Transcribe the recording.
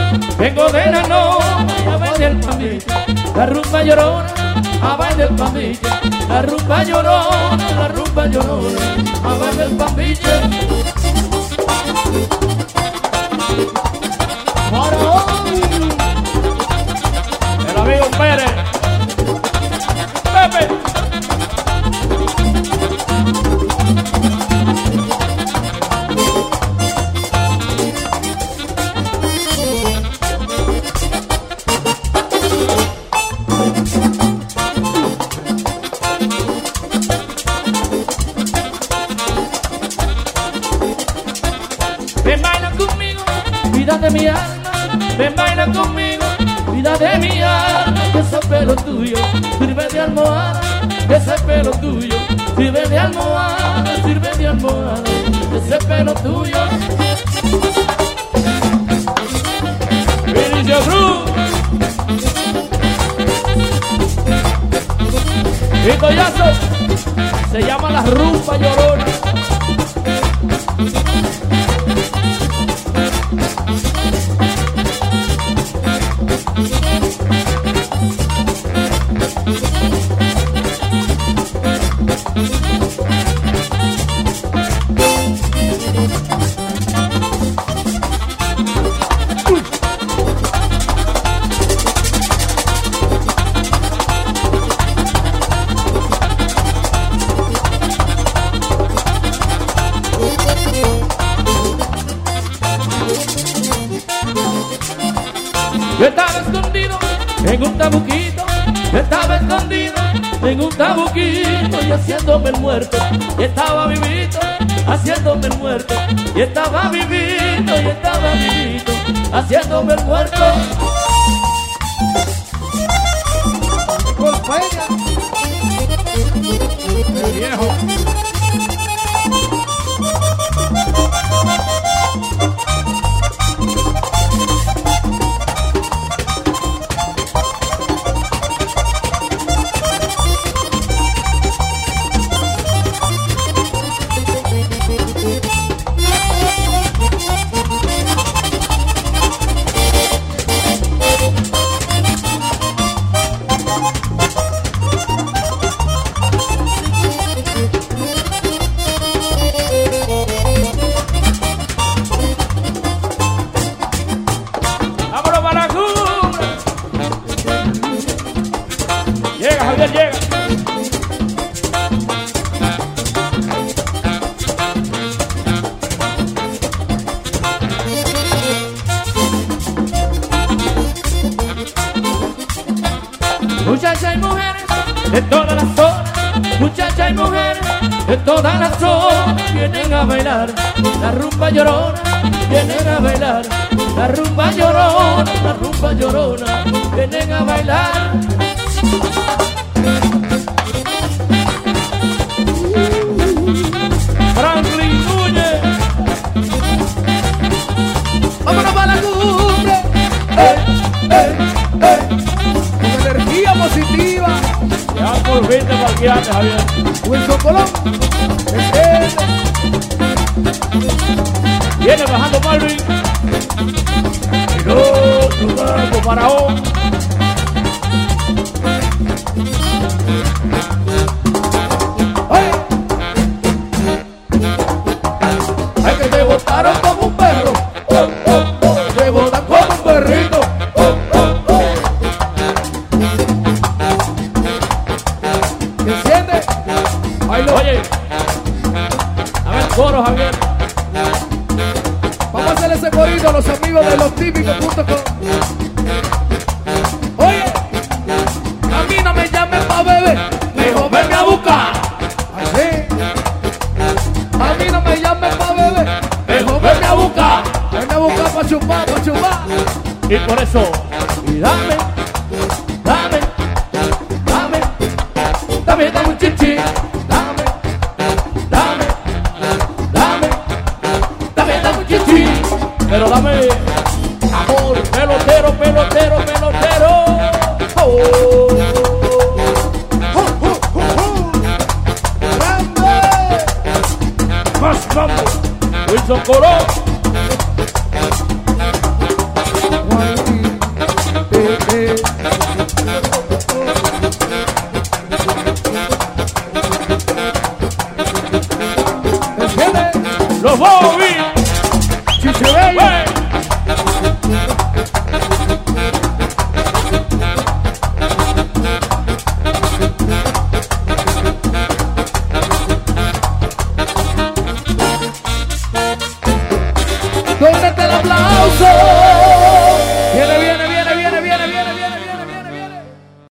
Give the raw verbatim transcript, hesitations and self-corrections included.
vengo de la noche a bailar el pambillo, la rumba llorona, a bailar el pambillo, la rumba llorona, la rumba llorona, a bailar el pambillo. Para hoy, el amigo Pérez, Pepe. Ven, baila conmigo, vida de mi alma. Ven, baila conmigo, vida de mi alma. Que ese pelo tuyo sirve de almohada. Que ese pelo tuyo sirve de almohada. Sirve de almohada. Ese pelo tuyo. Vinicio Cruz y Collazo. Se llama la rumba llorona. Yo estaba escondido en un tabuquito, yo estaba escondido en un tabuquito y haciéndome el muerto, y estaba vivito, haciéndome el muerto, y estaba vivito, y estaba vivito, haciéndome el muerto. Golpea, el viejo. Llega, Javier, llega. Muchachas y mujeres de todas las zonas, muchachas y mujeres de todas las zonas vienen a bailar la rumba llorona, vienen a bailar la rumba llorona, la rumba llorona, vienen a bailar. Franklin Núñez, vámonos para la cumbre, eh, eh, eh. Con energía positiva. ya por fin te parqueaste, Javier. Wilson Colón, eh, Viene bajando Marvin. Y no, tu barco para hoy. Ay, que te botaron como un perro, oh, oh, oh. Te botan como un perrito, oh, oh, oh. ¿Te enciende? Bailo. Oye, a ver, coro, Javier. Vamos a hacer ese corrido a los amigos de los típicos punto com. Oye, a mí no me llamen pa' beber, mejor venme a buscar. Así. A mí no me llamen pa' beber, mejor venme a buscar. Venme a buscar pa' chupar, pa' chupar. Y por eso, y dame